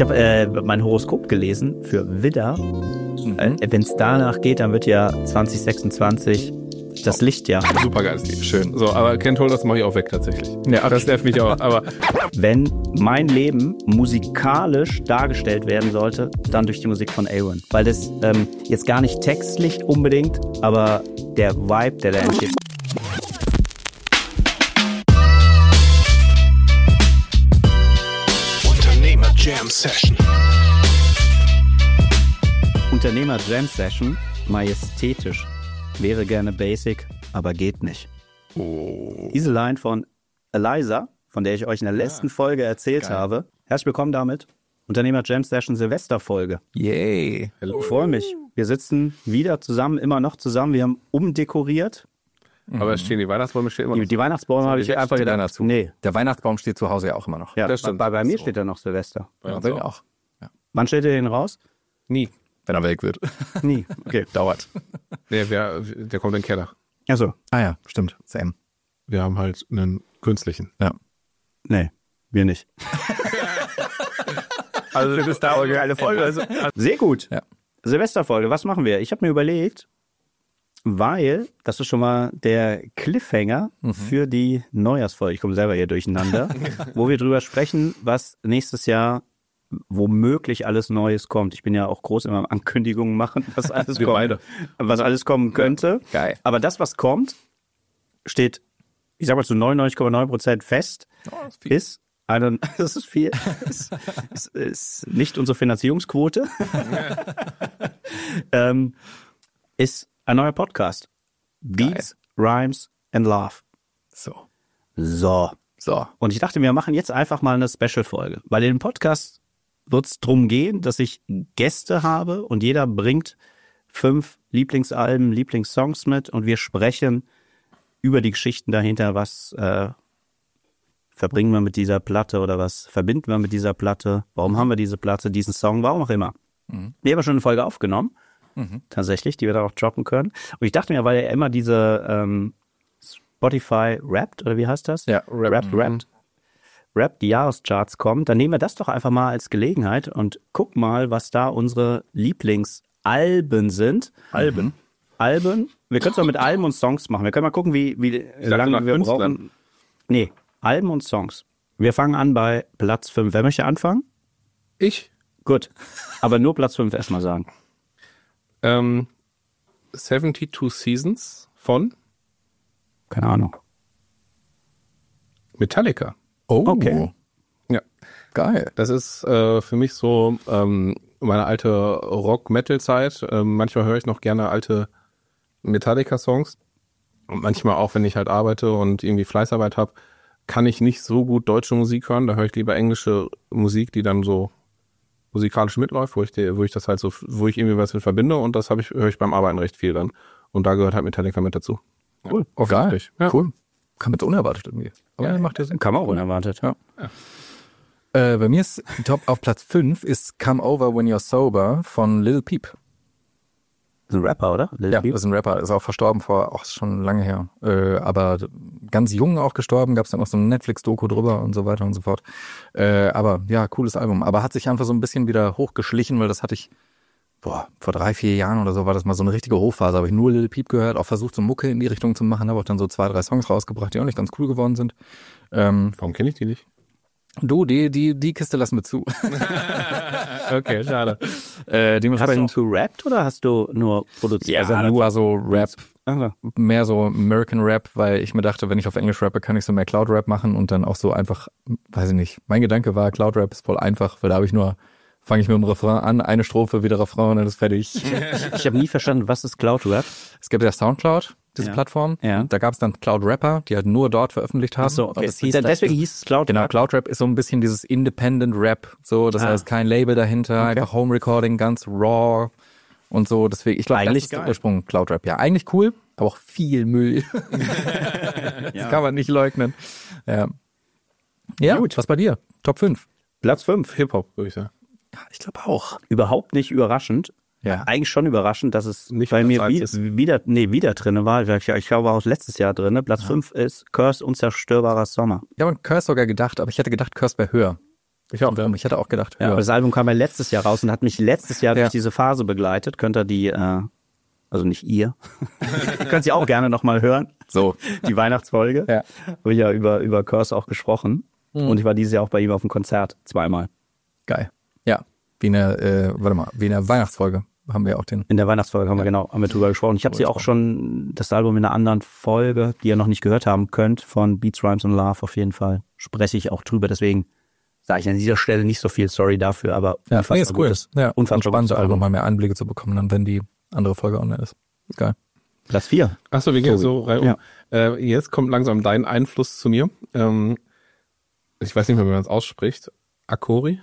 Ich habe mein Horoskop gelesen für Widder. Wenn es danach geht, dann wird ja 2026 das Lichtjahr. Super geiles Lied, schön. So, aber Ken Toll, das mache ich auch weg tatsächlich. Ja, das nervt mich auch. Aber wenn mein Leben musikalisch dargestellt werden sollte, dann durch die Musik von Aaron. Weil das jetzt gar nicht textlich unbedingt, aber der Vibe, der da entsteht. Unternehmer Jam Session. Unternehmer Jam Session, majestätisch. Wäre gerne basic, aber geht nicht. Diese Line von Eliza, von der ich euch in der letzten Folge erzählt habe. Herzlich willkommen damit. Unternehmer Jam Session Silvesterfolge. Yay. Ich freue mich. Wir sitzen wieder zusammen, immer noch zusammen. Wir haben umdekoriert. Aber es stehen die Weihnachtsbäume stehen immer noch. Die Weihnachtsbäume habe ich einfach gedacht. Nee. Der Weihnachtsbaum steht zu Hause ja auch immer noch. Ja, das stimmt. Bei mir steht da noch Silvester. Bei uns Bei mir auch. Wann stellt ihr den raus? Nie. Wenn er weg wird. Nie. Okay. Dauert. Der kommt in den Keller. Achso. Ah ja, stimmt. Sam. Wir haben halt einen künstlichen. Ja. Nee, wir nicht. Also das ist da eine geile Folge. Also, Sehr gut. Ja. Silvesterfolge, was machen wir? Ich habe mir überlegt, weil, das ist schon mal der Cliffhanger für die Neujahrsfolge, ich komme selber hier durcheinander, wo wir drüber sprechen, was nächstes Jahr womöglich alles Neues kommt. Ich bin ja auch groß immer am Ankündigungen machen, was alles Wir kommt, beide. was alles kommen könnte. Geil. Aber das, was kommt, steht, ich sag mal zu 99,9% fest, das ist viel. ist nicht unsere Finanzierungsquote. Ist ein neuer Podcast. Beats, Rhymes and Love. So. Und ich dachte, wir machen jetzt einfach mal eine Special-Folge. Weil in dem Podcast wird es darum gehen, dass ich Gäste habe und jeder bringt 5 Lieblingsalben, Lieblingssongs mit und wir sprechen über die Geschichten dahinter, was verbringen wir mit dieser Platte oder was verbinden wir mit dieser Platte, warum haben wir diese Platte, diesen Song, warum auch immer. Wir haben ja schon eine Folge aufgenommen, tatsächlich, die wir da auch droppen können. Und ich dachte mir, weil ja immer diese Spotify Wrapped, oder wie heißt das? Ja, Wrapped, die Jahrescharts kommen, dann nehmen wir das doch einfach mal als Gelegenheit und guck mal, was da unsere Lieblingsalben sind. Alben? Wir können es doch mit Alben und Songs machen. Wir können mal gucken, wie lange wir brauchen. Nee, Alben und Songs. Wir fangen an bei Platz 5. Wer möchte anfangen? ich? Gut, aber nur Platz 5 erstmal sagen. 72 Seasons von Keine Ahnung. Metallica. Oh. Okay. Ja. Geil. Das ist für mich so meine alte Rock-Metal-Zeit. Manchmal höre ich noch gerne alte Metallica-Songs. Und manchmal auch, wenn ich halt arbeite und irgendwie Fleißarbeit habe, kann ich nicht so gut deutsche Musik hören. Da höre ich lieber englische Musik, die dann so musikalisch mitläuft, wo ich das halt so, wo ich irgendwie was mit verbinde. Und das höre ich beim Arbeiten recht viel dann. Und da gehört halt Metallica mit dazu. Cool. Ja, Geil. Ja. Cool. Kam jetzt unerwartet irgendwie. Aber macht ja Sinn. Kann man auch unerwartet. Ja. Bei mir ist Top auf Platz 5 ist Come Over When You're Sober von Lil Peep. Das ist ein Rapper, oder? Lil Ja, Peep? das ist ein Rapper, ist auch verstorben ist schon lange her. Aber ganz jung auch gestorben, gab es dann noch so ein Netflix-Doku drüber und so weiter und so fort. Aber ja, cooles Album. Aber hat sich einfach so ein bisschen wieder hochgeschlichen, weil das hatte ich, vor 3-4 Jahren oder so war das mal so eine richtige Hochphase. Habe ich nur Lil Peep gehört, auch versucht so Mucke in die Richtung zu machen, habe auch dann so 2-3 Songs rausgebracht, die auch nicht ganz cool geworden sind. Warum kenne ich die nicht? Du, die Kiste lassen wir zu. Okay, schade. Hast du gerappt oder hast du nur produziert? Also nur so Rap, Also, mehr so American Rap, weil ich mir dachte, wenn ich auf Englisch rappe, kann ich so mehr Cloud Rap machen und dann auch so einfach, weiß ich nicht. Mein Gedanke war, Cloud Rap ist voll einfach, weil da habe ich nur, fange ich mit dem Refrain an, eine Strophe, wieder Refrain und dann ist fertig. ich habe nie verstanden, was ist Cloud Rap? Es gibt ja Soundcloud, diese Ja. Plattform. Ja. Da gab es dann Cloud Rapper, die halt nur dort veröffentlicht haben. Achso, Und okay. das hieß Deswegen hieß es Cloud Genau, Rap. Cloud Rap ist so ein bisschen dieses Independent Rap, so, das heißt kein Label dahinter, einfach Home Recording, ganz raw und so, deswegen, ich glaube, das Eigentlich ist der geil. Ursprung Cloud Rap. Ja, eigentlich cool, aber auch viel Müll. Das kann man nicht leugnen. Ja, Gut. was bei dir? Top 5? Platz 5. Hip-Hop, würde ich sagen. Ich glaube auch. Überhaupt nicht überraschend. Ja. Eigentlich schon überraschend, dass es Nicht bei mir Platz 1 ist. wieder drin war. Ich glaube auch letztes Jahr drin. Platz 5 ist Curse, unzerstörbarer Sommer. Ich habe an Curse sogar gedacht, aber ich hätte gedacht, Curse wäre höher. Ich auch. Ich hätte auch gedacht. Ja, aber das Album kam ja letztes Jahr raus und hat mich letztes Jahr durch diese Phase begleitet. Könnt ihr die, also nicht ihr, könnt ihr auch gerne nochmal hören. So. Die Weihnachtsfolge. Ja. Habe ich ja über Curse auch gesprochen. Und ich war dieses Jahr auch bei ihm auf dem Konzert 2-mal. Geil. Ja. Wie in der Weihnachtsfolge haben wir auch den. In der Weihnachtsfolge haben wir drüber gesprochen. Ich habe sie auch schon, das Album in einer anderen Folge, die ihr noch nicht gehört haben könnt, von Beats, Rhymes and Love auf jeden Fall, spreche ich auch drüber. Deswegen sage ich an dieser Stelle nicht so viel Sorry dafür, aber ist cool. Ja, unfassbar spannend, Album, mal mehr Einblicke zu bekommen, dann wenn die andere Folge online ist. Geil. Platz 4. Achso, wir gehen so rein. Ja. Jetzt kommt langsam dein Einfluss zu mir. Ich weiß nicht mehr, wie man es ausspricht. Akori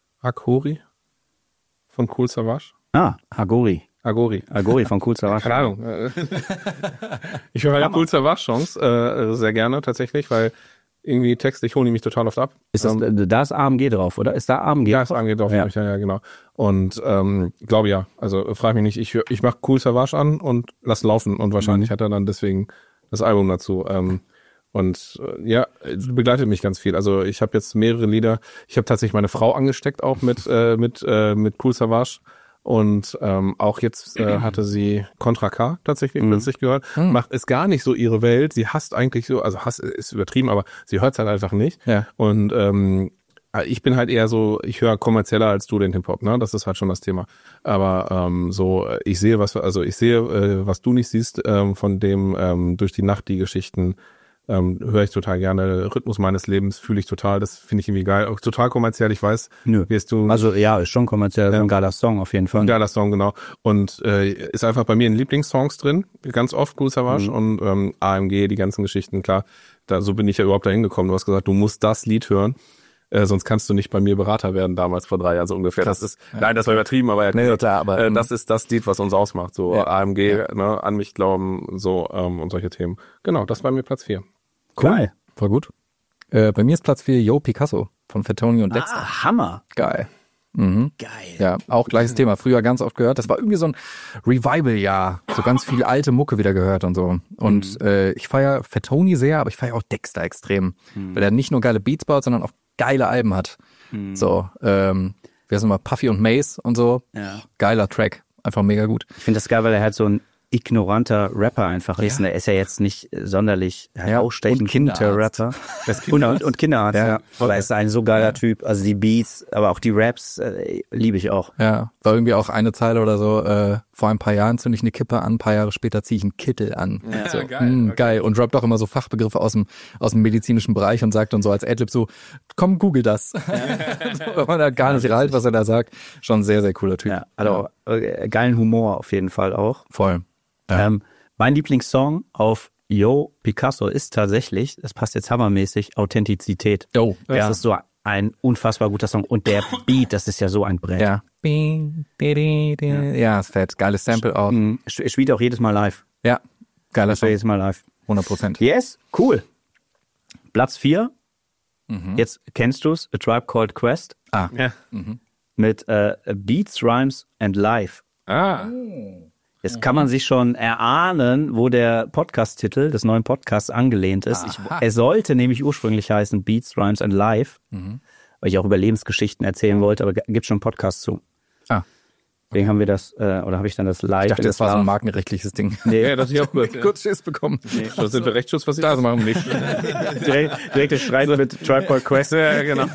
von Kool Savas. Agori von Kool Savas. Keine Ahnung. Ich höre halt Kool Savas Songs sehr gerne tatsächlich, weil irgendwie textlich holen die mich total oft ab. Ist da ist AMG drauf, oder? Ist da AMG drauf? Da ist AMG drauf, ja, genau. Und glaube ja, also frage mich nicht, ich mache Kool Savas an und lass laufen und wahrscheinlich hat er dann deswegen das Album dazu. Begleitet mich ganz viel. Also ich habe jetzt mehrere Lieder. Ich habe tatsächlich meine Frau angesteckt auch mit Kool Savas. Und auch jetzt hatte sie Contra K tatsächlich plötzlich gehört. Ist gar nicht so ihre Welt. Sie hasst eigentlich so, also Hass ist übertrieben, aber sie hört es halt einfach nicht. Ja. Und ich bin halt eher so, ich höre kommerzieller als du den Hip-Hop, ne? Das ist halt schon das Thema. Aber ich sehe, was du nicht siehst, von dem durch die Nacht die Geschichten. Höre ich total gerne. Rhythmus meines Lebens fühle ich total. Das finde ich irgendwie geil. Auch total kommerziell, ich weiß. Wirst du. Also ja, ist schon kommerziell. Ein geiler Song auf jeden Fall. Ein geiler Song, genau. Und ist einfach bei mir in Lieblingssongs drin. Ganz oft Kool Savas und AMG, die ganzen Geschichten, klar. So bin ich ja überhaupt dahin gekommen. Du hast gesagt, du musst das Lied hören. Sonst kannst du nicht bei mir Berater werden, damals vor 3 Jahren so ungefähr. Nein, das war übertrieben, aber das ist das Lied, was uns ausmacht. So AMG, ne, an mich glauben, so und solche Themen. Genau, das war mir Platz 4. Cool. Geil. Voll gut. Bei mir ist Platz 4 Yo Picasso von Fatoni und Dexter. Hammer. Geil. Geil. Ja, auch gleiches Thema. Früher ganz oft gehört. Das war irgendwie so ein Revival-Jahr. So ganz viel alte Mucke wieder gehört und so. Und ich feiere Fatoni sehr, aber ich feiere auch Dexter extrem. Weil er nicht nur geile Beats baut, sondern auch geile Alben hat. So, wie heißt nochmal, Puffy und Mace und so. Ja. Geiler Track. Einfach mega gut. Ich finde das geil, weil er halt so ein ignoranter Rapper einfach ist. Und er ist ja jetzt nicht sonderlich ausstechend Kinderarzt. Und Kinderarzt, ja. Aber er ist ein so geiler Typ. Also die Beats, aber auch die Raps liebe ich auch. Ja, war irgendwie auch eine Zeile oder so, vor ein paar Jahren zünde ich eine Kippe an, ein paar Jahre später ziehe ich einen Kittel an. Ja, so, geil. Geil. Und droppt auch immer so Fachbegriffe aus dem medizinischen Bereich und sagt dann so als Adlib so, komm, google das. So, wenn man da gar nicht reilt, was er da sagt. Schon sehr, sehr cooler Typ. Ja, also geilen Humor auf jeden Fall auch. Voll. Ja. Mein Lieblingssong auf Yo Picasso ist tatsächlich, das passt jetzt hammermäßig, Authentizität. Das ist so ein unfassbar guter Song. Und der Beat, das ist ja so ein Brett. Ja. Ja, ist fett. Geiles Sample auch. Spielt auch jedes Mal live. Ja, geiler Song. Jedes Mal live. 100%. Yes, cool. Platz 4. Jetzt kennst du's, A Tribe Called Quest. Ja. Mit Beats, Rhymes and Life. Jetzt kann man sich schon erahnen, wo der Podcast-Titel des neuen Podcasts angelehnt ist. Er sollte nämlich ursprünglich heißen Beats, Rhymes and Life, weil ich auch über Lebensgeschichten erzählen wollte, aber gibt schon einen Podcast zu. Deswegen haben wir das, oder habe ich dann das Live. Ich dachte, das war so ein markenrechtliches Ding. Nee, ja, das ich auch kurz Schiss bekommen. Nee, so sind wir Rechtsschutz, was ich das machen wir nicht. Direkte Streit mit Tribe Called Quest. Ja, genau.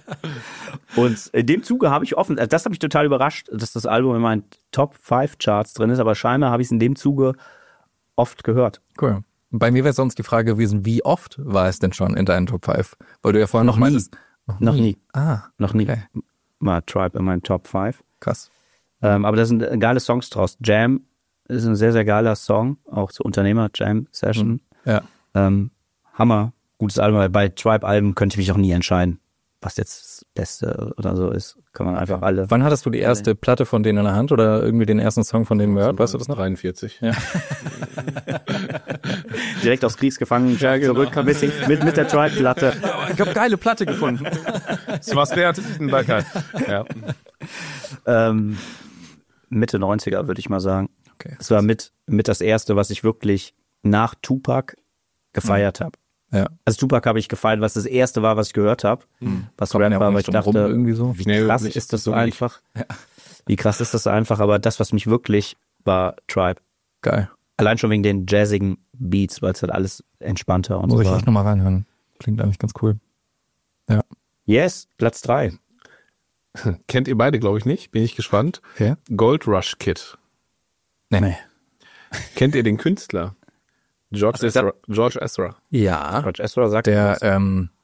Und in dem Zuge habe ich das habe ich total überrascht, dass das Album in meinen Top 5 Charts drin ist, aber scheinbar habe ich es in dem Zuge oft gehört. Cool. Bei mir wäre sonst die Frage gewesen, wie oft war es denn schon in deinen Top 5? Weil du ja vorhin noch meintest. Noch nie. Noch nie. Okay. War Tribe in meinen Top 5. Krass. Aber da sind geile Songs draus. Jam ist ein sehr, sehr geiler Song, auch zur Unternehmer-Jam-Session. Ja. Hammer, gutes Album, weil bei Tribe-Alben könnte ich mich auch nie entscheiden, was jetzt das Beste oder so ist. Kann man einfach alle. Wann hattest du die erste Platte von denen in der Hand oder irgendwie den ersten Song von denen gehört? Weißt du das noch? 43. Ja. Direkt aus Kriegsgefangenen zurück, mit der Tribe-Platte. Ich habe geile Platte gefunden. Das war's wert. Ja. Mitte 90er, würde ich mal sagen. Okay. Das war mit das erste, was ich wirklich nach Tupac gefeiert habe. Ja. Also Tupac habe ich gefeiert, was das erste war, was ich gehört habe. Was Kommt Rap war, weil ich dachte, irgendwie so. wie krass ist das so einfach. Ja. Wie krass ist das so einfach, aber das, was mich wirklich war, Tribe. Geil. Allein schon wegen den jazzigen Beats, weil es halt alles entspannter und Muss so ich war. echt nochmal reinhören. Klingt eigentlich ganz cool. Ja. Yes, Platz 3. Kennt ihr beide, glaube ich, nicht. Bin ich gespannt. Okay. Gold Rush Kid. Nee. Kennt ihr den Künstler? George Ezra. Ja. George Ezra sagt Der,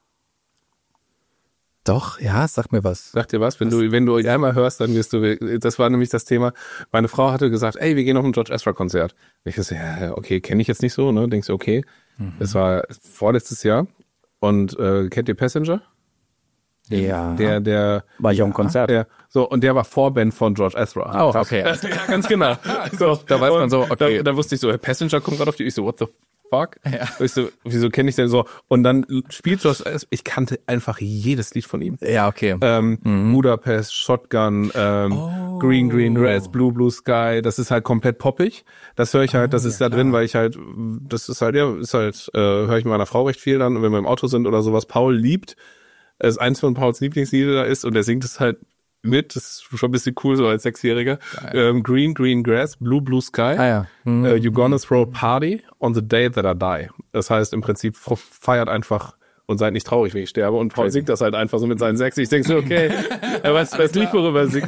doch, ja, sag mir was. Sagt dir was? Wenn du ihn einmal hörst, dann wirst du, das war nämlich das Thema. Meine Frau hatte gesagt, ey, wir gehen auf ein George Ezra Konzert. Ich so, ja, okay, kenne ich jetzt nicht so, ne? Denkst du, okay. Das war vorletztes Jahr. Und kennt ihr Passenger? ja. Der war ich auf dem Konzert. und der war Vorband von George Ezra. Oh, okay. Ja, ganz genau. So, Da weiß man so, okay. Da wusste ich so, Passenger kommt gerade auf die, ich so, what the fuck? Ja. Ich so, wieso kenne ich denn so? Und dann spielt George Ezra, ich kannte einfach jedes Lied von ihm. Ja, okay. Budapest, Shotgun, Green Grass, Blue Sky, das ist halt komplett poppig. Das höre ich halt, das ist da drin, weil ich halt, das ist halt, höre ich mit meiner Frau recht viel dann, wenn wir im Auto sind oder sowas. Paul liebt, es eins von Pauls Lieblingslieder ist und er singt es halt mit, das ist schon ein bisschen cool, so als Sechsjähriger. Green Grass, Blue Sky, You gonna throw a party on the day that I die. Das heißt im Prinzip, feiert einfach und seid nicht traurig, wenn ich sterbe. Und Paul singt das halt einfach so mit seinen 6. Ich denke so, okay, er weiß nicht, worüber er singt.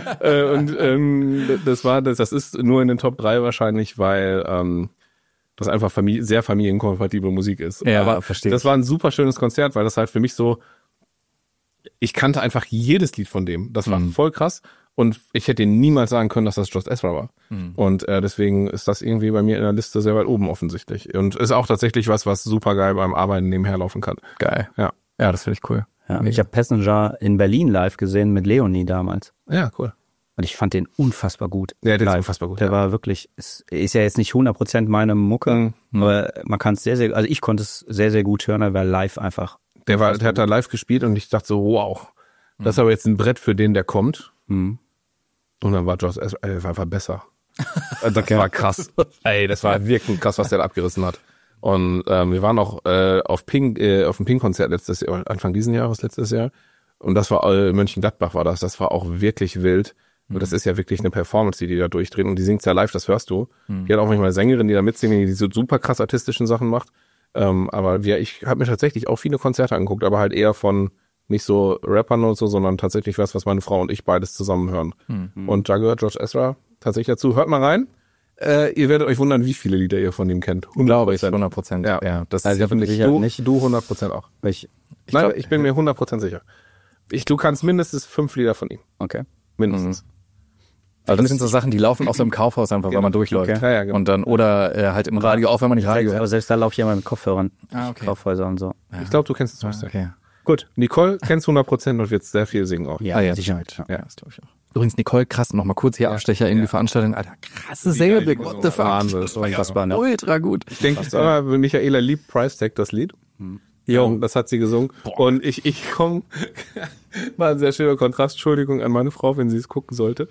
Das ist nur in den Top 3 wahrscheinlich, weil das einfach sehr familienkompatible Musik ist. Ja, aber verstehe. Das war ein super schönes Konzert, weil das halt für mich so, ich kannte einfach jedes Lied von dem. Das war voll krass. Und ich hätte niemals sagen können, dass das George Ezra war. Und deswegen ist das irgendwie bei mir in der Liste sehr weit oben offensichtlich. Und ist auch tatsächlich was super geil beim Arbeiten nebenher laufen kann. Geil. Ja. Ja, das finde ich cool. Ja, ich habe Passenger in Berlin live gesehen mit Leonie damals. Ja, cool. Und ich fand den unfassbar gut. Ja, der ist live. unfassbar gut. Der war wirklich, ist ja jetzt nicht 100% meine Mucke, aber man kann es also ich konnte es sehr, sehr gut hören, weil live einfach. Der hat da live gespielt und ich dachte so, wow, das ist aber jetzt ein Brett für den, der kommt. Und dann war George Ezra, der war einfach besser. Das war krass. Ey, das war wirklich krass, was der da abgerissen hat. Und wir waren auch auf dem Pink-Konzert Anfang diesen Jahres, letztes Jahr. Und das war Mönchengladbach war das. Das war auch wirklich wild. Und das ist ja wirklich eine Performance, die da durchdrehen. Und die singt ja live, das hörst du. Die hat auch manchmal eine Sängerin, die da mitsingen, die so super krass artistischen Sachen macht. Aber ich habe mir tatsächlich auch viele Konzerte angeguckt, aber halt eher von nicht so Rappern und so, sondern tatsächlich was meine Frau und ich beides zusammen hören. Und da gehört George Ezra tatsächlich dazu. Hört mal rein. Ihr werdet euch wundern, wie viele Lieder ihr von ihm kennt. 100%. Ja. Das Also ist ich Du nicht. 100% auch. Ich bin mir 100% sicher. Du kannst mindestens 5 Lieder von ihm. Okay. Mindestens. Also das sind so Sachen, die laufen auch so im Kaufhaus einfach, weil man durchläuft. Okay. Ja, genau. Und dann, oder halt im Radio, auch wenn man nicht Radio Aber hört. selbst da laufe ich ja mal mit Kopfhörern. Okay. Kaufhäuser und so. Ich glaube, du kennst das Hostel. Okay. Gut, Nicole kennst 100% und wird sehr viel singen auch. Ja, Ja, Sicherheit. Ja, das glaube ich auch. Übrigens, Nicole, krass, noch mal kurz hier Abstecher in die Veranstaltung. Alter, krasse Sängerblick, what the fuck? Wahnsinn, das war Unfassbar, ne? Ultra gut. Ich denke, Michaela liebt Price Tag, das Lied. Jo, das hat sie gesungen. Und ich komme, war ein sehr schöner Kontrast, Entschuldigung an meine Frau, wenn sie es gucken sollte.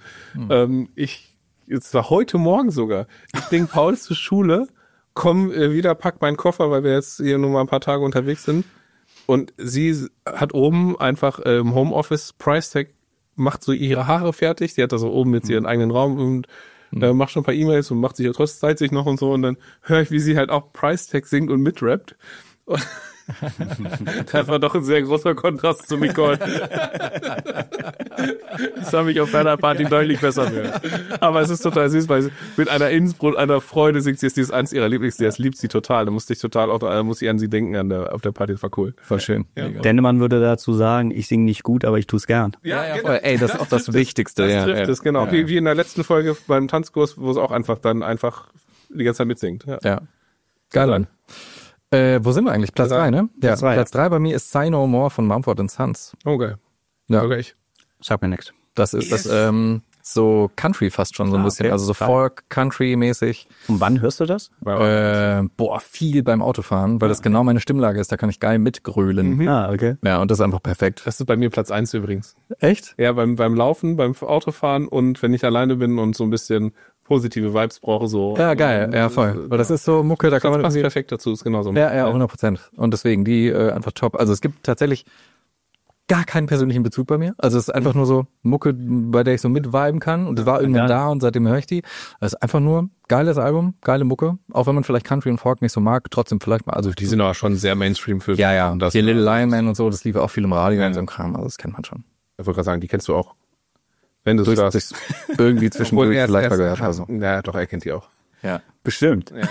Es war heute Morgen sogar. Ich bring Paul zur Schule, komm wieder, pack meinen Koffer, weil wir jetzt hier nur mal ein paar Tage unterwegs sind. Und sie hat oben einfach im Homeoffice Price Tag, macht so ihre Haare fertig. Sie hat da so oben jetzt ihren eigenen Raum und macht schon ein paar E-Mails und macht sich ja trotzdem Zeit sich noch und so. Und dann höre ich, wie sie halt auch Price Tag singt und mitrappt. Und das war doch ein sehr großer Kontrast zu Nicole. Das habe ich auf deiner Party deutlich besser gehört. Aber es ist total süß, weil sie mit einer Innsbruck, einer Freude singt sie, ist eins ihrer Lieblingslieder, das liebt sie total. Da musste ich total auch, muss ich an sie denken auf der Party, das war cool. Voll schön. Ja. Dennemann würde dazu sagen, ich singe nicht gut, aber ich tue es gern. Ja, voll. Ey, das ist auch das Wichtigste. Das trifft es, genau. Wie in der letzten Folge beim Tanzkurs, wo es auch einfach die ganze Zeit mitsingt. Ja. Geil, Mann. Wo sind wir eigentlich? Platz 3, ne? Platz drei, Platz 3 bei mir ist Say No More von Mumford & Sons. Oh, geil. Ja. Okay. Sag mir nichts. Das ist das so Country fast schon so ein bisschen, okay. also so Folk-Country-mäßig. Und wann hörst du das? Viel beim Autofahren, weil das genau meine Stimmlage ist, da kann ich geil mitgrölen. Okay. Ja, und das ist einfach perfekt. Das ist bei mir Platz 1 übrigens. Echt? Ja, beim Laufen, beim Autofahren und wenn ich alleine bin und so ein bisschen positive Vibes brauche, so. Ja, geil, ja, voll. Weil das ist so Mucke, da kann man passt perfekt dazu, ist genauso. Ja, 100%. Und deswegen, die einfach top. Also es gibt tatsächlich gar keinen persönlichen Bezug bei mir. Also es ist einfach nur so Mucke, bei der ich so mitviben kann. Und es war irgendwann da und seitdem höre ich die. Es ist einfach nur geiles Album, geile Mucke. Auch wenn man vielleicht Country und Folk nicht so mag, trotzdem vielleicht mal. Also die sind aber schon sehr Mainstream für. Ja. Und das hier Little Lion Man und so, das lief auch viel im Radio und so ein Kram. Also das kennt man schon. Ich wollte gerade sagen, die kennst du auch. Wenn du es hörst. Irgendwie zwischendurch vielleicht mal gehört hast. Ja, doch, er kennt die auch. Ja. Bestimmt. Ja.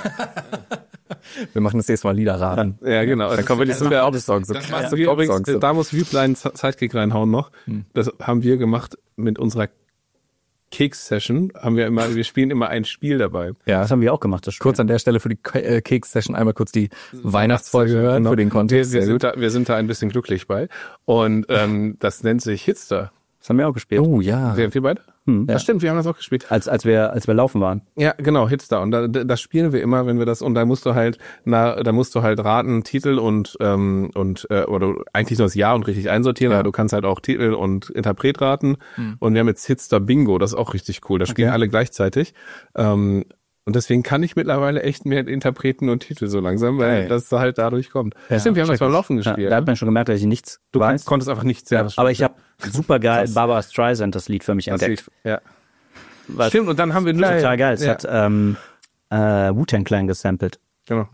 Wir machen das nächste Mal Liederraten. Ja, genau. Dann kommen wir nicht so wieder auf Songs. Übrigens, da muss Wiebler einen Sidekick reinhauen noch. Das haben wir gemacht mit unserer Keks-Session. Wir spielen immer ein Spiel dabei. Ja, das haben wir auch gemacht. Das Spiel. Kurz an der Stelle für die Keks-Session einmal kurz die Weihnachtsfolge hören, genau. Für den Kontext. Wir sind da ein bisschen glücklich bei. Und das nennt sich Hitster. Das haben wir auch gespielt. Oh ja. Wir beide? Das stimmt, wir haben das auch gespielt. Als wir laufen waren. Ja, genau, Hitster. Und das spielen wir immer, wenn wir das, und da musst du halt raten, Titel und oder eigentlich nur das Jahr und richtig einsortieren, aber du kannst halt auch Titel und Interpret raten. Und wir haben jetzt Hitster Bingo, das ist auch richtig cool. Da spielen alle gleichzeitig. Und deswegen kann ich mittlerweile echt mehr Interpreten und Titel so langsam, weil das halt dadurch kommt. Ja, stimmt, wir haben das beim Laufen gespielt. Ja, da hat man schon gemerkt, dass ich nichts weiß. Du konntest einfach nichts. Ja, aber ich habe super geil Barbara Streisand das Lied für mich entdeckt. Ja. Stimmt, und dann haben wir total geil. Es hat Wu-Tang Clan gesampelt. Genau.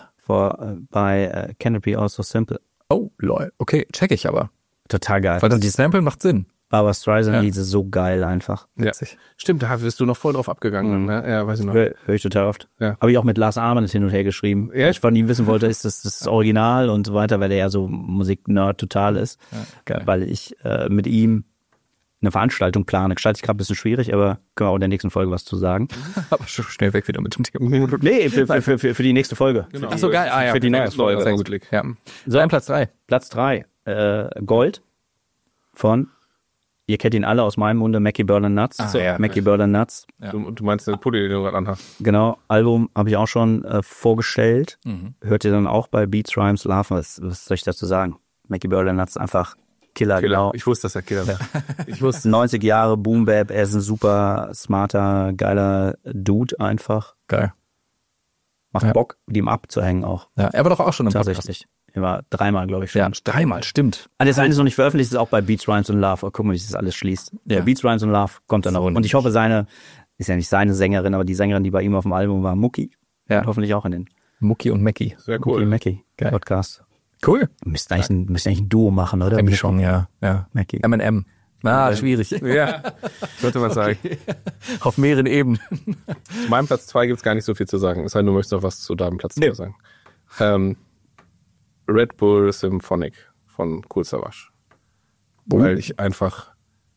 Bei Can It Be Also Simple. Oh, lol. Okay, check ich aber. Total geil. Weil das die Sample macht Sinn. Barbara Streisand Lied ist so geil einfach. Ja. Stimmt, da bist du noch voll drauf abgegangen. Ne? Ja, weiß ich noch. Hör ich total oft. Ja. Habe ich auch mit Lars Amenet hin und her geschrieben. Ja. Ich von ihm wissen wollte, ist das Original und so weiter, weil der ja so Musik-Nerd total ist. Ja, geil. Weil ich mit ihm eine Veranstaltung plane. Gestaltet sich gerade ein bisschen schwierig, aber können wir auch in der nächsten Folge was zu sagen. Aber schon schnell weg wieder mit dem Thema. Nee, für die nächste Folge. Genau. Ach so, geil. Für die neue Folge. Sehr gut. Ja. So, ein Platz 3. Platz 3. Gold von... Ihr kennt ihn alle aus meinem Munde, Mackie Berlin Nuts. Mackie Berlin Nuts. Ja. Du meinst den Pulli, den du gerade anhast. Genau, Album habe ich auch schon vorgestellt. Hört ihr dann auch bei Beats, Rhymes, Love. Was soll ich dazu sagen? Mackie Berlin Nuts einfach Killer. Genau. Ich wusste, dass er Killer war. Ich wusste, 90 Jahre, Boom Bap, er ist ein super smarter, geiler Dude einfach. Geil. Macht Bock, mit ihm abzuhängen auch. Ja, er war doch auch schon im Podcast. Tatsächlich. Er war 3-mal, glaube ich, schon. Ja, 3-mal, stimmt. Das eine ist noch nicht veröffentlicht, ist auch bei Beats, Rhymes und Love. Guck mal, wie sich das alles schließt. Ja. Bei Beats, Rhymes und Love kommt dann noch. Und ich hoffe, ist ja nicht seine Sängerin, aber die Sängerin, die bei ihm auf dem Album war, Mucki. Ja. Und hoffentlich auch in den Mucki und Mackie. Sehr cool. Mucki und Mackie Podcast. Cool. Müssten eigentlich ein Duo machen, oder? Eigentlich schon, ja. Mackie. M&M. Schwierig. Ja, könnte man sagen. Auf mehreren Ebenen. Zu meinem Platz 2 gibt's gar nicht so viel zu sagen. Es sei denn, du möchtest noch was zu deinem Platz 2 sagen. Red Bull Symphonic von Kool Savas. Weil ich einfach,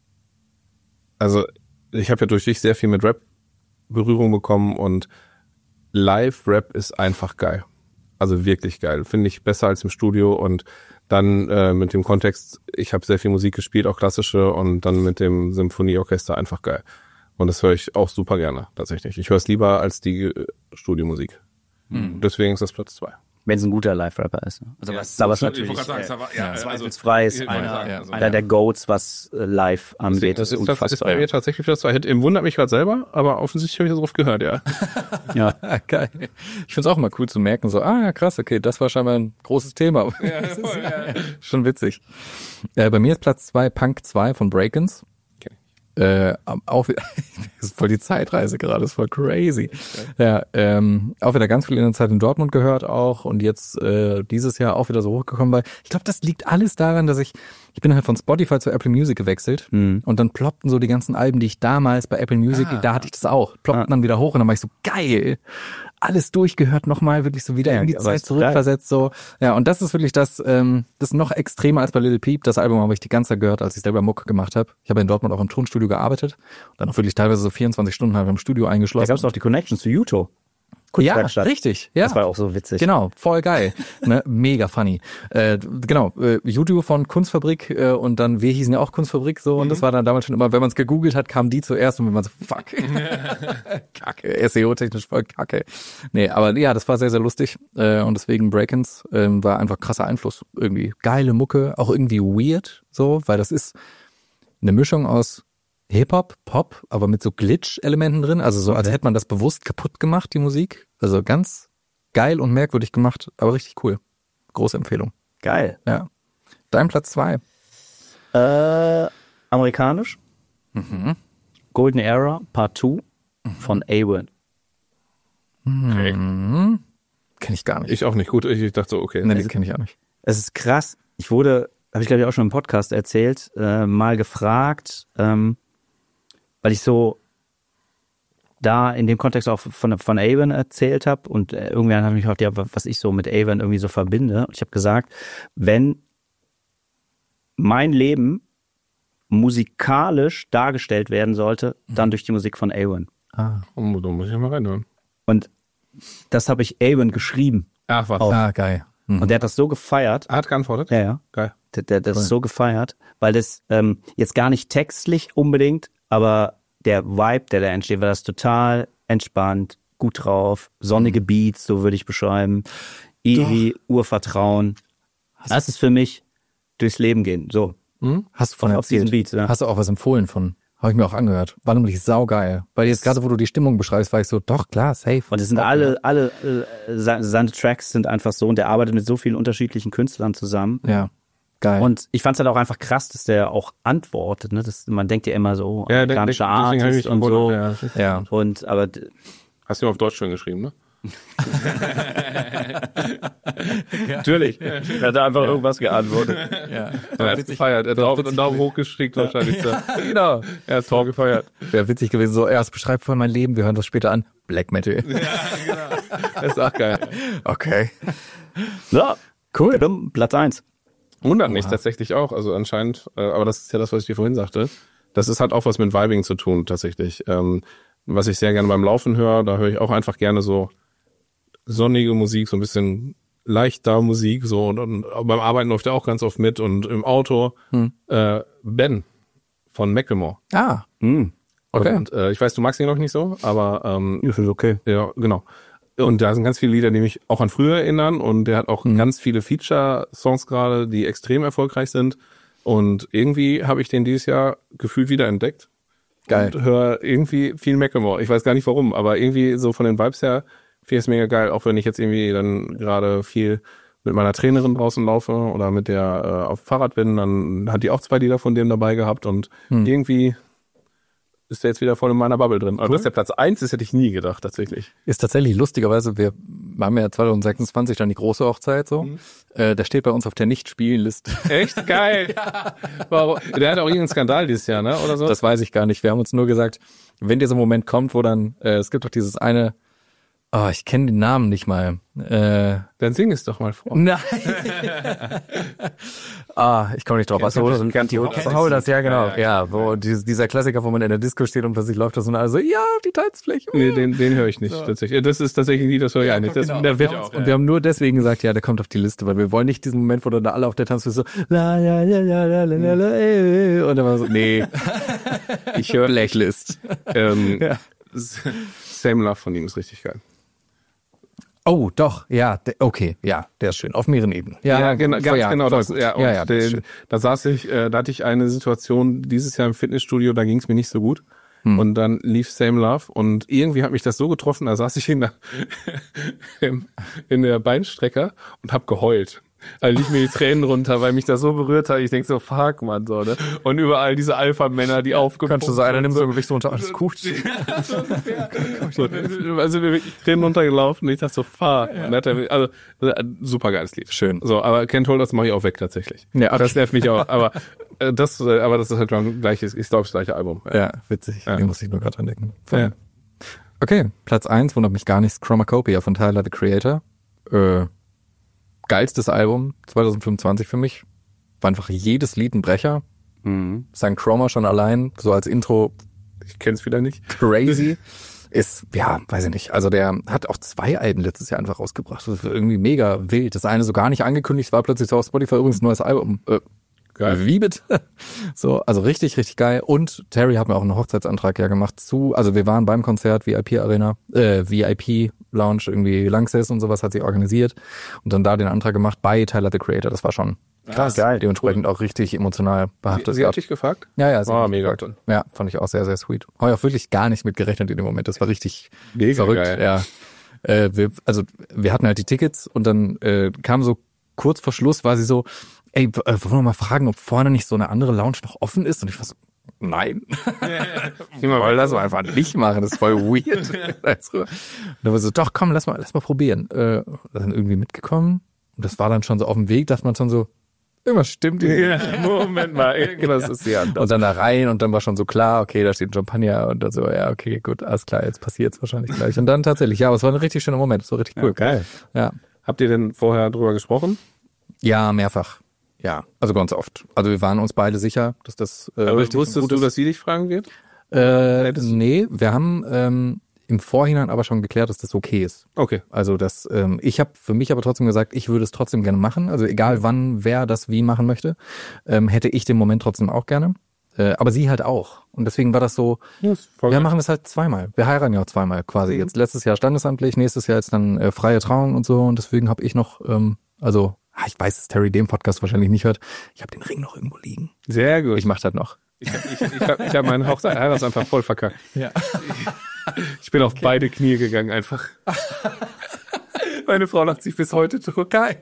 also ich habe ja durch dich sehr viel mit Rap Berührung bekommen und Live-Rap ist einfach geil. Also wirklich geil. Finde ich besser als im Studio und dann mit dem Kontext, ich habe sehr viel Musik gespielt, auch klassische und dann mit dem Symphonieorchester einfach geil. Und das höre ich auch super gerne, tatsächlich. Ich höre es lieber als die Studiomusik. Deswegen ist das Platz 2. Wenn es ein guter Live-Rapper ist. Also was natürlich zweifelsfrei ist einer der Goats, was live angeht. Das ist bei mir tatsächlich Platz 2. Wundert mich gerade selber, aber offensichtlich habe ich das oft gehört, ja. Ja, geil. Ich finde es auch immer cool zu merken, so, ja krass, okay, das war scheinbar ein großes Thema. Ja, voll, schon witzig. Bei mir ist Platz 2 Punk 2 von Breakins. Auch wieder, das ist voll die Zeitreise gerade, das ist voll crazy. Ja, auch wieder ganz viel in der Zeit in Dortmund gehört auch und jetzt dieses Jahr auch wieder so hochgekommen, weil ich glaube, das liegt alles daran, dass ich bin halt von Spotify zu Apple Music gewechselt und dann ploppten so die ganzen Alben, die ich damals bei Apple Music, da hatte ich das auch, ploppten dann wieder hoch und dann war ich so, geil, alles durchgehört nochmal, wirklich so wieder in die Zeit zurückversetzt, so. Ja, und das ist wirklich das ist noch extremer als bei Lil Peep. Das Album habe ich die ganze Zeit gehört, als ich selber Mucke gemacht habe. Ich habe in Dortmund auch im Tonstudio gearbeitet und dann auch wirklich teilweise so 24 Stunden halt im Studio eingeschlossen. Da gab es auch die Connection zu Yuto. Ja, richtig. Ja. Das war auch so witzig. Genau, voll geil. Ne? Mega funny. YouTube von Kunstfabrik und dann wir hießen ja auch Kunstfabrik so und das war dann damals schon immer, wenn man es gegoogelt hat, kamen die zuerst und wenn man so, fuck. Kacke, SEO-technisch voll kacke. Nee, aber ja, das war sehr, sehr lustig und deswegen Breakins war einfach krasser Einfluss irgendwie. Geile Mucke, auch irgendwie weird so, weil das ist eine Mischung aus Hip-Hop, Pop, aber mit so Glitch-Elementen drin. Also so, als hätte man das bewusst kaputt gemacht, die Musik. Also ganz geil und merkwürdig gemacht, aber richtig cool. Große Empfehlung. Geil. Ja. Dein Platz 2. Amerikanisch. Golden Era Part 2 von A-Win. Okay. Kenn ich gar nicht. Ich auch nicht. Gut, ich dachte so, okay. Nee, die kenne ich auch nicht. Es ist krass. Ich wurde, habe ich glaube ich auch schon im Podcast erzählt, mal gefragt, weil ich so da in dem Kontext auch von A-Win erzählt habe und irgendwann habe ich mich gefragt, ja, was ich so mit A-Win irgendwie so verbinde. Und ich habe gesagt, wenn mein Leben musikalisch dargestellt werden sollte, dann durch die Musik von A-Win. Da muss ich mal reinhören. Und das habe ich A-Win geschrieben. Ach, was? Geil. Und der hat das so gefeiert. Er hat geantwortet? Ja. Geil. Der ist so gefeiert, weil das jetzt gar nicht textlich unbedingt, aber der Vibe, der da entsteht, war das total entspannt, gut drauf, sonnige Beats, so würde ich beschreiben. Easy, Urvertrauen. Das ist für mich durchs Leben gehen. So. Hast du von auf diesen Beats, ja. Hast du auch was empfohlen von? Habe ich mir auch angehört. War nämlich saugeil. Weil jetzt gerade, wo du die Stimmung beschreibst, war ich so, doch, klar, safe. Und es sind seine Tracks sind einfach so, und der arbeitet mit so vielen unterschiedlichen Künstlern zusammen. Ja, geil. Und ich fand es halt auch einfach krass, dass der auch antwortet. Ne? Man denkt ja immer so, amerikanische Artist und so. Ja. Und, aber hast du auf Deutsch schon geschrieben, ne? natürlich. Er hat einfach irgendwas geantwortet. Ja. Er hat gefeiert. Er hat auch einen Daumen hoch geschickt wahrscheinlich. Genau. Er hat Tor gefeiert. Wäre witzig gewesen, so, es beschreibt voll mein Leben, wir hören das später an. Black Metal. Ja, genau. Das ist auch geil. Okay. Ja, Cool. Platz 1. Wundert mich tatsächlich auch. Also anscheinend, aber das ist ja das, was ich dir vorhin sagte. Das ist halt auch was mit Vibing zu tun, tatsächlich. Was ich sehr gerne beim Laufen höre, da höre ich auch einfach gerne so sonnige Musik, so ein bisschen leichter Musik, so, und beim Arbeiten läuft er auch ganz oft mit, und im Auto Ben von Macklemore. Okay. Und ich weiß, du magst ihn noch nicht so, aber Ist okay. ja, genau. Und da sind ganz viele Lieder, die mich auch an früher erinnern, und der hat auch ganz viele Feature-Songs gerade, die extrem erfolgreich sind, und irgendwie habe ich den dieses Jahr gefühlt wiederentdeckt. Geil. Und höre irgendwie viel Macklemore. Ich weiß gar nicht warum, aber irgendwie so von den Vibes her finde ich es mega geil, auch wenn ich jetzt irgendwie dann gerade viel mit meiner Trainerin draußen laufe oder mit der auf dem Fahrrad bin, dann hat die auch 2 Lieder von dem dabei gehabt, und irgendwie ist der jetzt wieder voll in meiner Bubble drin. Aber dass der Platz 1 ist, hätte ich nie gedacht, tatsächlich. Ist tatsächlich lustigerweise, wir haben ja 2026 dann die große Hochzeit, so. Der steht bei uns auf der Nicht-Spielen-Liste. Echt? Geil. Ja. Warum? Der hat auch irgendeinen Skandal dieses Jahr, ne? Oder so? Das weiß ich gar nicht. Wir haben uns nur gesagt, wenn dieser Moment kommt, wo dann, es gibt doch dieses eine, ich kenne den Namen nicht mal. Dann sing es doch mal vor. Nein. Ich komme nicht drauf. Was hol das, ja genau. Ja, wo dieser Klassiker, wo man in der Disco steht und plötzlich läuft das und alle so, ja, die Tanzfläche. Nee, den höre ich nicht, tatsächlich. Das ist tatsächlich nie, das höre ich ja nicht. Genau. Der wird auch. Und wir haben nur deswegen gesagt, ja, der kommt auf die Liste, weil wir wollen nicht diesen Moment, wo dann da alle auf der Tanzfläche so, la, la, la, la, la, la, la, und dann war so, nee. Ich höre Blacklist. Same Love von ihm ist richtig geil. Oh, doch, ja, okay, ja, der ist schön, auf mehreren Ebenen. Ja, genau, ganz genau das. Ja, ja, da da hatte ich eine Situation dieses Jahr im Fitnessstudio, da ging es mir nicht so gut. Und dann lief Same Love, und irgendwie hat mich das so getroffen, da saß ich in der Beinstrecker und hab geheult. Da liefen mir die Tränen runter, weil mich das so berührt hat. Ich denk so, fuck, Mann, so, ne? Und überall diese Alpha-Männer, die aufgepumpt. Kannst du so, einer nimmt so ein Gewicht runter, alles gut. So, also mir wirklich Tränen runtergelaufen, und ich dachte so, fuck. Ja. Also, super geiles Lied. Schön. So, aber Ken Toll, das mache ich auch weg, tatsächlich. Ja, okay. Das nervt mich auch, aber das ist halt schon gleiches, ich glaube, das gleiche Album. Ja, witzig. Ja. Den muss ich nur gerade dran denken. Ja. Okay, Platz 1, wundert mich gar nicht, Chromacopia von Tyler, the Creator. Geilstes Album 2025 für mich. War einfach jedes Lied ein Brecher. Sein Chroma schon allein, so als Intro. Ich kenn's wieder nicht. Crazy. Ist, ja, weiß ich nicht. Also der hat auch 2 Alben letztes Jahr einfach rausgebracht. Das ist irgendwie mega wild. Das eine so gar nicht angekündigt, war plötzlich so auf Spotify übrigens ein neues Album. Geil. Wie bitte? So, also richtig, richtig geil. Und Terry hat mir auch einen Hochzeitsantrag gemacht also wir waren beim Konzert, VIP-Arena, VIP-Lounge, irgendwie Lanxess und sowas hat sie organisiert und dann da den Antrag gemacht bei Tyler, the Creator. Das war schon krass. Geil. Dementsprechend auch richtig emotional behaftet. Sie hat dich gefragt? Ja. Mega toll. Ja, fand ich auch sehr, sehr sweet. Habe ich auch wirklich gar nicht mit gerechnet in dem Moment. Das war richtig mega verrückt. Geil. Ja. Wir hatten halt die Tickets und dann kam so kurz vor Schluss, war sie so, wollen wir mal fragen, ob vorne nicht so eine andere Lounge noch offen ist? Und ich war so, nein. Ich wollte das einfach nicht machen, das ist voll weird. Und dann war so, doch komm, lass mal probieren. Dann irgendwie mitgekommen und das war dann schon so auf dem Weg, dass man schon so, irgendwas stimmt. Ja, Moment mal, das ist ja anders. Und dann da rein und dann war schon so klar, okay, da steht ein Champagner und dann so, ja, okay, gut, alles klar, jetzt passiert's wahrscheinlich gleich. Und dann tatsächlich, ja, aber es war ein richtig schöner Moment, es war richtig cool. Ja, geil. Ja. Habt ihr denn vorher drüber gesprochen? Ja, mehrfach. Ja, also ganz oft. Also wir waren uns beide sicher, dass das aber wusstest du, dass sie dich fragen wird? Nee, wir haben im Vorhinein aber schon geklärt, dass das okay ist. Okay. Also ich habe für mich aber trotzdem gesagt, ich würde es trotzdem gerne machen. Also egal wann, wer das wie machen möchte, hätte ich den Moment trotzdem auch gerne. Aber sie halt auch. Und deswegen war das so, wir machen das halt zweimal. Wir heiraten ja auch zweimal quasi. Jetzt letztes Jahr standesamtlich, nächstes Jahr jetzt dann freie Trauung und so. Und deswegen habe ich noch, ich weiß, dass Terry den Podcast wahrscheinlich nicht hört. Ich habe den Ring noch irgendwo liegen. Sehr gut. Ich mach das noch. Ich hab meinen Heiratsantrag voll verkackt. Ja. Ich bin auf beide Knie gegangen einfach. Meine Frau lacht sich bis heute tot. Geil.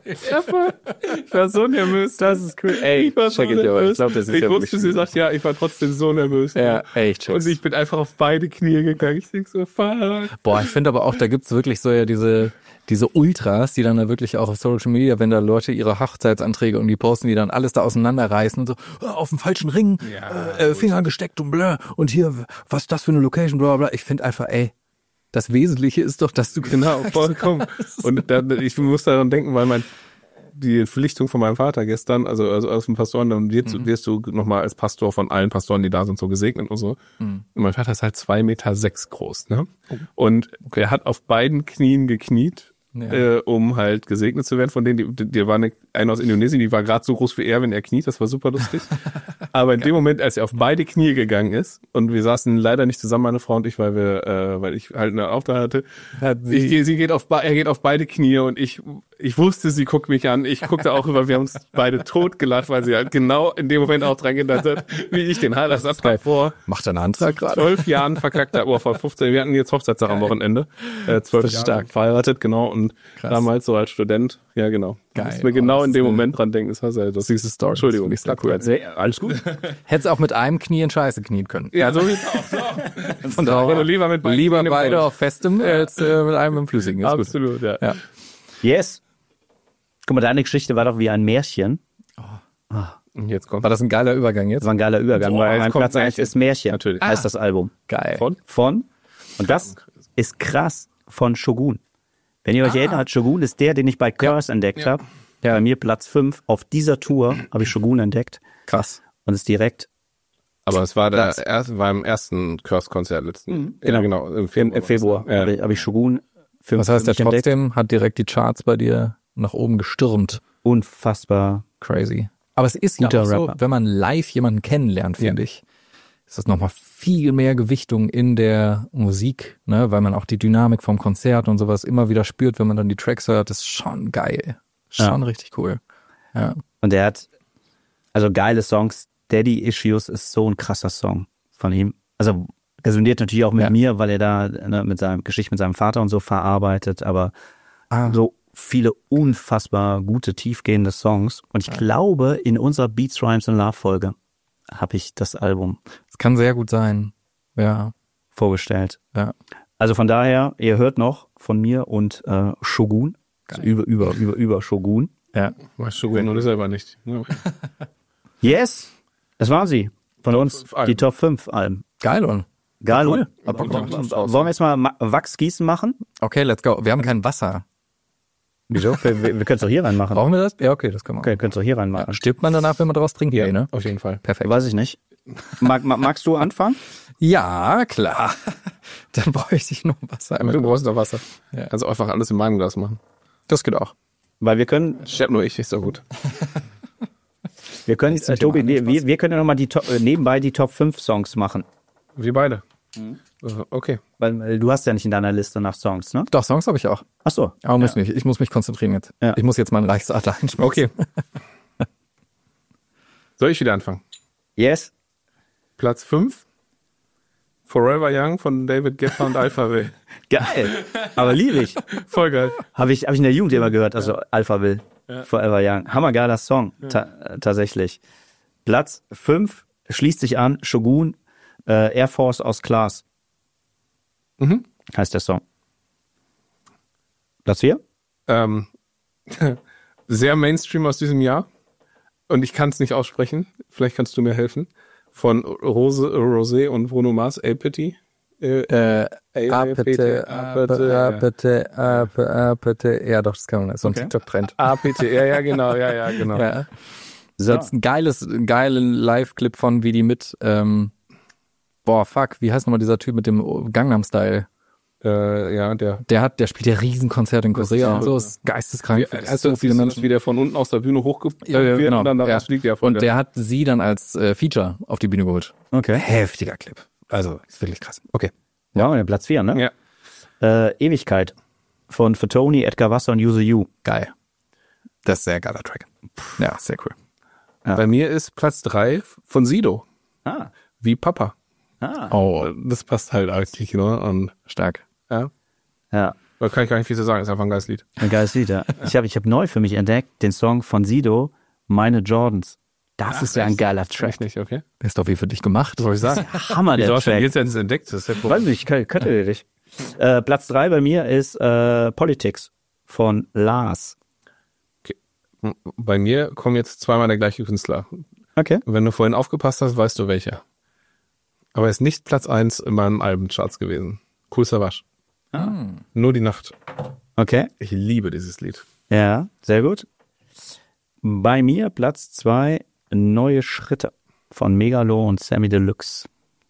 Ich war so nervös. Das ist cool. Ey, ich war so nervös. Ich wusste, sie sagt, ja, ich war trotzdem so nervös. Ja, echt. Und ich bin einfach auf beide Knie gegangen. Ich denk so, fuck. Boah, ich finde aber auch, da gibt's wirklich so ja diese Ultras, die dann da wirklich auch auf Social Media, wenn da Leute ihre Hochzeitsanträge und die posten, die dann alles da auseinanderreißen und so, auf dem falschen Ring, Finger gesteckt und bla. Und hier, was ist das für eine Location, bla bla. Ich finde einfach, das Wesentliche ist doch, dass du genau, vollkommen. Und ich muss daran denken, weil die Verpflichtung von meinem Vater gestern, also aus dem Pastoren, dann wirst du nochmal als Pastor von allen Pastoren, die da sind, so gesegnet und so. Und mein Vater ist halt 2,6 Meter groß, ne? Und er hat auf beiden Knien gekniet, um halt gesegnet zu werden. Von denen, die war eine aus Indonesien, die war gerade so groß wie er, wenn er kniet, das war super lustig. Aber in dem Moment, als er auf beide Knie gegangen ist, und wir saßen leider nicht zusammen, meine Frau und ich, weil ich halt eine Auftrag hatte, er geht auf beide Knie und ich wusste, sie guckt mich an, ich guckte auch über, wir haben uns beide totgelacht, weil sie halt genau in dem Moment auch dran gedacht hat, wie ich den Heiratsantrag vor macht einen Antrag gerade 12 Jahren verkackt habe, vor 15, wir hatten jetzt Hochzeitstag am Wochenende, 12 Jahre verheiratet, genau, und damals so als Student, ja genau. Geil. Musst mir genau in dem Moment dran denken, das ist diese Story. Entschuldigung, nicht so cool. Alles gut. Hättest auch mit einem Knie in Scheiße knien können. Ja, so sieht's auch. Von daher lieber mit beide auf festem als mit einem im Flüssigen. Ist absolut, gut. Ja. Yes. Guck mal, deine Geschichte war doch wie ein Märchen. Und jetzt kommt. War das ein geiler Übergang jetzt? Das war ein geiler Übergang, weil mein Platz 1 ist Märchen. Natürlich. Heißt das Album. Geil. Von? Und das ist krass, von Shogun. Wenn ihr euch erinnert, Shogun ist der, den ich bei Curse entdeckt habe. Bei mir Platz 5. Auf dieser Tour habe ich Shogun entdeckt. Krass. Und ist direkt. Aber es war war im ersten Curse-Konzert letzten. Genau. Im Februar habe ich Shogun für Was heißt, der trotzdem hat direkt die Charts bei dir nach oben gestürmt. Unfassbar crazy. Aber es ist ja auch so, wenn man live jemanden kennenlernt, finde ich, ist das nochmal viel mehr Gewichtung in der Musik, ne, weil man auch die Dynamik vom Konzert und sowas immer wieder spürt, wenn man dann die Tracks hört. Das ist schon geil. Schon richtig cool. Ja. Und er hat also geile Songs. Daddy Issues ist so ein krasser Song von ihm. Also resoniert natürlich auch mit mir, weil er da mit seinem Geschichte mit seinem Vater und so verarbeitet, aber so viele unfassbar gute, tiefgehende Songs. Und ich glaube, in unserer Beats, Rhymes and Love Folge habe ich das Album. Das kann sehr gut sein. Ja. Vorgestellt. Ja. Also von daher, ihr hört noch von mir und Shogun. Also über Shogun. Ja. Was Shogun oder selber nicht. Yes. Das waren sie. Von uns die Top 5 Alben. Geil, oder? Geil. Cool. Wollen wir jetzt mal Wachsgießen machen? Okay, let's go. Wir haben kein Wasser. Wieso? Wir können es doch hier reinmachen. Brauchen wir das? Ja, okay, das können wir. Okay, können es doch hier reinmachen. Stirbt man danach, wenn man daraus trinkt? Ja, ne? Auf jeden Fall. Perfekt. Weiß ich nicht. Magst du anfangen? Ja, klar. Dann bräuchte ich noch Wasser. Du brauchst noch Wasser. Ja. Also einfach alles in meinem Glas machen. Das geht auch. Weil wir können... Ich hab nur ist doch gut. Wir können, Tobi, wir können ja nochmal nebenbei die Top 5 Songs machen. Wir beide. Okay. Weil du hast ja nicht in deiner Liste nach Songs, ne? Doch, Songs habe ich auch. Ach so. Aber ich muss mich konzentrieren jetzt. Ja. Ich muss jetzt meinen Reichsadler einschmeißen. Okay. Soll ich wieder anfangen? Yes. Platz 5. Forever Young von David Guetta und Alphaville. Geil. Aber liebe ich. Voll geil. Habe ich in der Jugend immer gehört, also Alphaville. Forever Young. Hammergeiler Song, tatsächlich. Platz 5 schließt sich an, Shogun, Air Force aus Class. Heißt der Song. Platz 4? Sehr Mainstream aus diesem Jahr. Und ich kann es nicht aussprechen. Vielleicht kannst du mir helfen. Von Rosé und Bruno Mars, A Pity. Ja, doch, das kann man. So ein TikTok-Trend. APTR, ja, genau. Ja. So ein geilen Live-Clip von wie die mit, wie heißt nochmal dieser Typ mit dem Gangnam-Style? Der spielt ja Riesenkonzerte in Korea und so, ist geisteskrank. So viele Menschen, wie der von unten aus der Bühne hochgeführt wird und dann daraus fliegt der Und der hat sie dann als Feature auf die Bühne geholt. Okay. Heftiger Clip. Also, ist wirklich krass. Okay. Ja, Platz 4, ne? Ja. Ewigkeit von Fatoni, Edgar Wasser und Use You. Geil. Das ist ein sehr geiler Track. Ja, sehr cool. Ja. Bei mir ist Platz 3 von Sido. Wie Papa. Oh, das passt halt eigentlich, ne? Und stark. Ja. Ja. Da kann ich gar nicht viel zu sagen, ist einfach ein geiles Lied. Ein geiles Lied, ja. Ich hab neu für mich entdeckt, den Song von Sido, Meine Jordans. Das ist ja ein geiler Track. Nicht, okay. Der ist doch wie für dich gemacht. Was soll ich sagen? Hammer, der Track. Jetzt hast du entdeckt. Das ist Weiß nicht, könnte ihr nicht. Platz 3 bei mir ist Politics von Lars. Okay. Bei mir kommen jetzt zweimal der gleiche Künstler. Okay. Wenn du vorhin aufgepasst hast, weißt du welcher. Aber er ist nicht Platz 1 in meinem Albencharts gewesen. Kool Savas. Nur die Nacht. Okay. Ich liebe dieses Lied. Ja, sehr gut. Bei mir Platz 2 Neue Schritte von Megalo und Sammy Deluxe.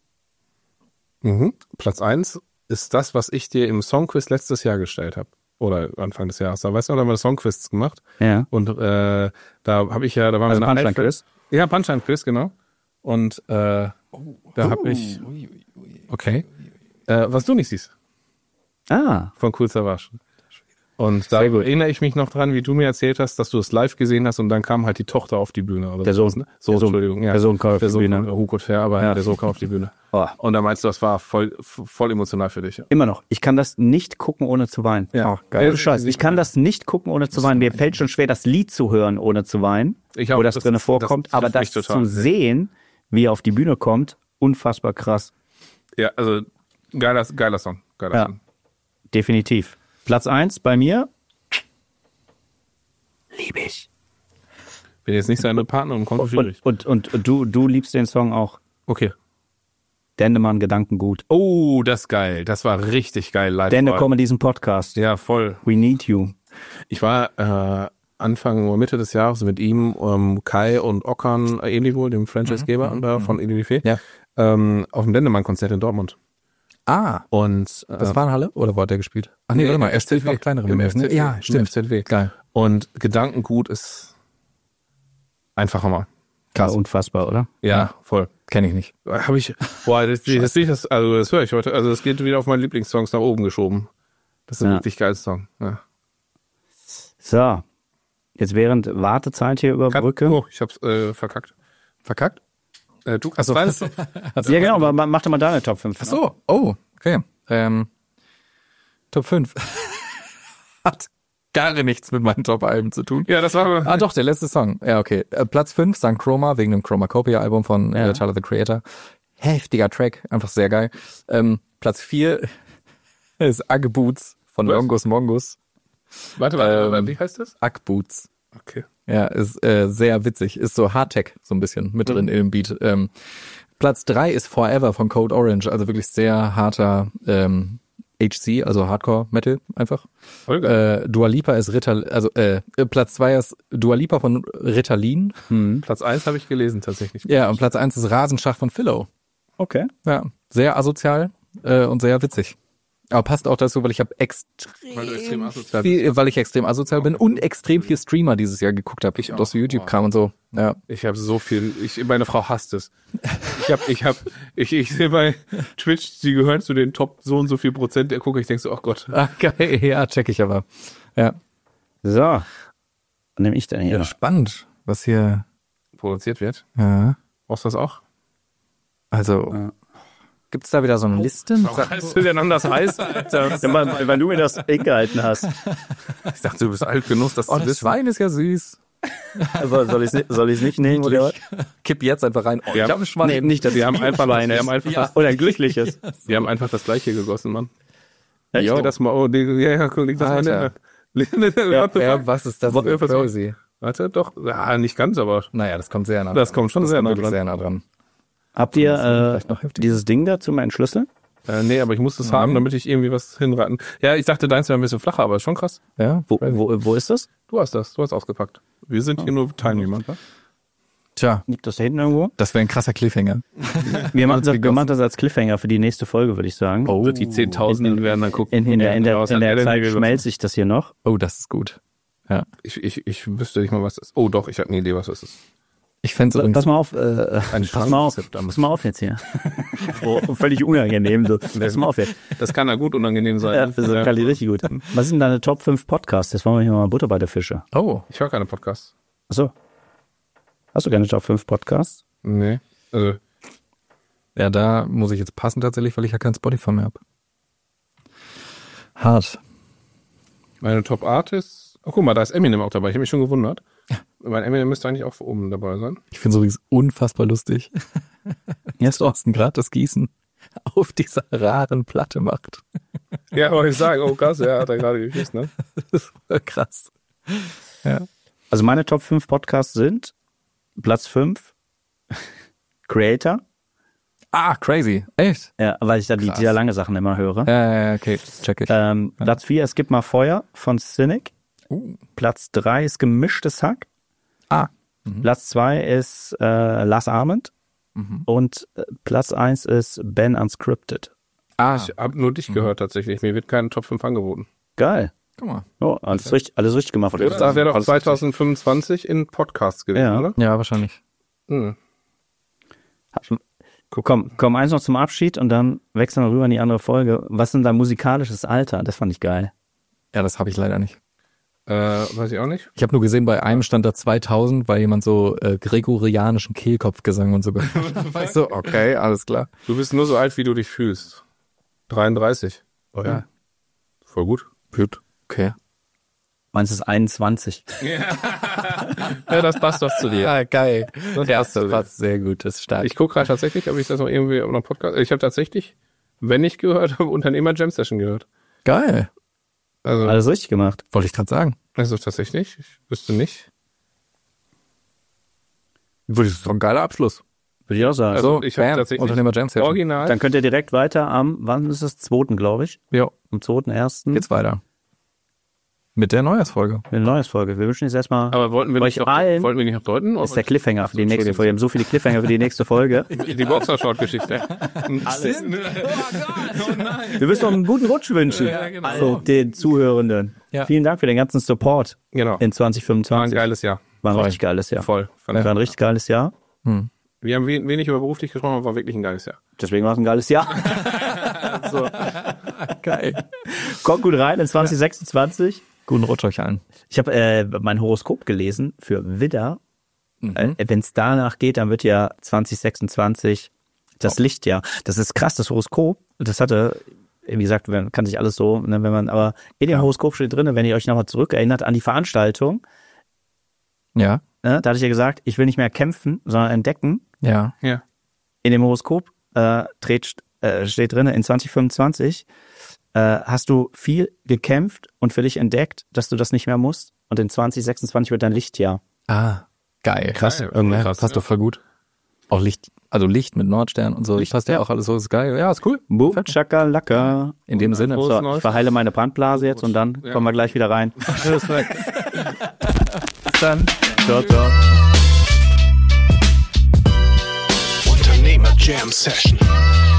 Platz 1 ist das, was ich dir im Songquiz letztes Jahr gestellt habe. Oder Anfang des Jahres. Da weißt du noch, da haben wir Songquiz gemacht. Ja. Und da habe ich da waren also wir Punchline-Quiz? Ja, Punchline-Quiz, genau. Und da habe ich. Okay. Was du nicht siehst. Von Kool Savas. Und da erinnere ich mich noch dran, wie du mir erzählt hast, dass du es live gesehen hast und dann kam halt die Tochter auf die Bühne. Oder der Sohn. Entschuldigung. Ja. Der Sohn kam auf die Bühne. Hukot Fair, aber der Sohn kam auf die Bühne. Und da meinst du, das war voll emotional für dich. Immer noch. Ich kann das nicht gucken, ohne zu weinen. Ja. Geil. Scheiße. Ich kann das nicht gucken, ohne zu weinen. Mir fällt schon schwer, das Lied zu hören, ohne zu weinen. Wo das drin vorkommt. Aber das zu sehen, wie er auf die Bühne kommt, unfassbar krass. Ja, also geiler Song. Song. Definitiv. Platz 1 bei mir. Liebe ich. Bin jetzt nicht seine Partner und kommt schwierig. Und du liebst den Song auch. Okay. Dendemann, Gedankengut. Oh, das ist geil. Das war richtig geil live. Dende, komm in diesen Podcast. Ja, voll. We need you. Ich war Anfang oder Mitte des Jahres mit ihm, Kai und Okan Eligo, dem Franchise-Geber von Elife, auf dem Dendemann-Konzert in Dortmund. Und das war in Halle oder wo hat der gespielt? Ach nee, warte mal, er spielt noch kleinere im FZW. Ja, stimmt. FZW. Geil. Und Gedankengut ist einfach Hammer. Krass. Unfassbar, oder? Ja, voll. Kenne ich nicht. Habe ich. Boah, das höre ich heute. Also das geht wieder auf meine Lieblingssongs nach oben geschoben. Das ist ein wirklich geiles Song. Ja. So. Jetzt während Wartezeit hier über Brücke. Oh, ich hab's verkackt. Verkackt? Du kannst beides. Ja, genau, aber mach doch mal deine Top 5. Ach so. Oh, okay. Top 5. Hat gar nichts mit meinen Top-Alben zu tun. Ja, das war... doch, der letzte Song. Ja, okay. Platz 5, St. Chroma, wegen dem Chromacopia-Album von Tyler, the Creator. Heftiger Track, einfach sehr geil. Platz 4 ist Ugg Boots von Longus Mongus. Warte, wie heißt das? Ugg Boots. Okay. Ja, ist sehr witzig. Ist so Hardtech so ein bisschen mit drin in dem Beat. Platz 3 ist Forever von Code Orange, also wirklich sehr harter HC, also Hardcore Metal einfach. Dua Lipa ist Platz 2 ist Dua Lipa von Ritalin. Platz 1 habe ich gelesen tatsächlich. Ja, und Platz 1 ist Rasenschach von Philo. Okay. Ja, sehr asozial und sehr witzig. Aber passt auch dazu, weil ich habe weil ich extrem asozial bin und extrem viel Streamer dieses Jahr geguckt habe. Ich aus YouTube kam und so. Ja. Ich habe so viel, meine Frau hasst es. Ich sehe bei Twitch, sie gehören zu den Top so und so viel Prozent, der gucke, ich denke so, ach Gott. Ach, geil, ja, check ich aber. Ja. So. Was nehme ich denn hier? Ja, spannend, was hier produziert wird. Ja. Brauchst du das auch? Also, gibt's da wieder so eine Liste? Was heißt du denn anders heiß, Alter? Weil du mir das hingehalten hast. Ich dachte, du bist alt genug, dass Oh, das Schwein ist ja süß. Aber soll ich es nicht nehmen oder was? Kipp jetzt einfach rein. Oh, ich habe ein Schwein. Nee, nicht das. Wir haben einfach Oder ein glückliches. Wir haben einfach das gleiche gegossen, Mann. Echt? Leg das mal, leg das mal Ja, was ist das? Crazy. Warte, doch. Ja, nicht ganz, aber. Naja, das kommt sehr nah dran. Das kommt schon sehr nah dran. Sehr nah dran. Habt ihr dieses Ding da zum Entschlüsseln? Nee, aber ich muss das haben, damit ich irgendwie was hinraten. Ja, ich dachte, deins wäre ein bisschen flacher, aber ist schon krass. Ja. Wo ist das? Du hast ausgepackt. Wir sind hier nur Teilnehmer. Tja, Liegt das da hinten irgendwo? das wäre ein krasser Cliffhanger. Wir machen das als Cliffhanger für die nächste Folge, würde ich sagen. Oh, die Zehntausenden werden dann gucken. In der Zeit schmelzt sich das hier noch. Oh, das ist gut. Ja. Ich wüsste nicht mal, was das ist. Oh doch, ich habe eine Idee, was das ist. Ich fände es Pass mal auf, Ein pass mal auf jetzt hier. Völlig unangenehm. Pass mal auf jetzt. Das kann ja gut unangenehm sein. Ja, das kann die richtig gut. Was sind deine Top 5 Podcasts? Jetzt wollen wir hier mal Butter bei der Fische. Oh. Ich höre keine Podcasts. Achso. Hast du keine Top 5 Podcasts? Nee. Also, Ja, da muss ich jetzt passen tatsächlich, weil ich ja kein Spotify mehr habe. Hart. meine Top Artists. Oh, guck mal, da ist Eminem auch dabei. Ich habe mich schon gewundert. Weil Eminem müsste eigentlich auch oben dabei sein. Ich finde es übrigens unfassbar lustig, dass Thorsten gerade das Gießen auf dieser raren Platte macht. Ja, aber ich sage, oh krass, ja, hat er gerade gekriegt, ne? Das ist voll krass. Ja. Also meine Top 5 Podcasts sind Platz 5 Creator. Ah, crazy. Echt? Ja, weil ich da die sehr lange Sachen immer höre. Ja, okay, check ich. Platz 4 ist Gib mal Feuer von Cynic. Platz 3 ist Gemischtes Hack. Platz 2 ist Lars Ament. Und Platz 1 ist Ben Unscripted. Ich habe nur dich gehört tatsächlich. Mir wird kein Top 5 angeboten. Geil. Guck mal. Oh, alles richtig gemacht. Da wäre doch 2025 in Podcasts gewesen, Ja. oder? Ja, wahrscheinlich. Komm, eins noch zum Abschied und dann wechseln wir rüber in die andere Folge. Was ist denn dein musikalisches Alter? Das fand ich geil. Ja, das habe ich leider nicht. Weiß ich auch nicht. Ich habe nur gesehen, bei einem stand da 2000, weil jemand so gregorianischen Kehlkopfgesang und so gehört hat. Weißt du, okay, alles klar. Du bist nur so alt, wie du dich fühlst. 33. Oh ja. Voll gut. Gut. Okay. Meins ist 21. Ja, das passt doch zu dir. Ah, geil. Das passt sehr gut, das ist stark. Ich gucke gerade tatsächlich, ob ich das noch irgendwie auf einem Podcast... Ich habe tatsächlich, wenn ich gehört habe, Unternehmer Jam Session gehört. Geil. Also, Alles richtig gemacht. Wollte ich gerade sagen. also tatsächlich, ich wüsste nicht. Das ist doch ein geiler Abschluss. Würde ich auch sagen. Also ich habe bam, tatsächlich Unternehmer Jam Session. original... Dann könnt ihr direkt weiter wann ist es? 2. glaube ich. Ja, Am 2.1. geht's weiter. Mit der Neujahrsfolge. Eine neue Folge. Wir wünschen jetzt erstmal, Aber wollten wir euch allen nicht noch deuten? ist der Cliffhanger für die nächste Folge. Wir haben so viele Cliffhanger für die nächste Folge. Die Boxershort-Geschichte. Wir müssen noch einen guten Rutsch wünschen. Ja, genau. Also den Zuhörenden. Ja. Vielen Dank für den ganzen Support Genau. in 2025. War ein geiles Jahr. War ein richtig geiles Jahr. Voll. War ein richtig geiles Jahr. Wir haben wenig über beruflich gesprochen, aber war wirklich ein geiles Jahr. Deswegen war es ein geiles Jahr. So. Geil. Kommt gut rein in 2026. Guten Rutsch euch allen. Ich habe mein Horoskop gelesen für Widder. Wenn es danach geht, dann wird ja 2026 das Lichtjahr. Das ist krass, das Horoskop. Das hatte, wie gesagt, man kann sich alles so, ne, wenn man, aber in dem Horoskop steht drin, wenn ihr euch nochmal zurückerinnert an die Veranstaltung, Ja. ne, da hatte ich ja gesagt, ich will nicht mehr kämpfen, sondern entdecken. Ja. Ja. In dem Horoskop steht drin, in 2025 hast du viel gekämpft und für dich entdeckt, dass du das nicht mehr musst. Und in 2026 wird dein Lichtjahr. Ah, geil. Krass. Irgendwie Krass, passt ja. doch voll gut. Auch Licht, also Licht mit Nordstern und so. Licht, passt ja auch alles so, ist geil. Ja, ist cool. Boom, Chakalaka. In dem Sinne. Frohes So, Neues. ich verheile meine Brandblase jetzt und dann kommen wir gleich wieder rein. Bis dann. Ciao, ciao. Unternehmer Jam Session.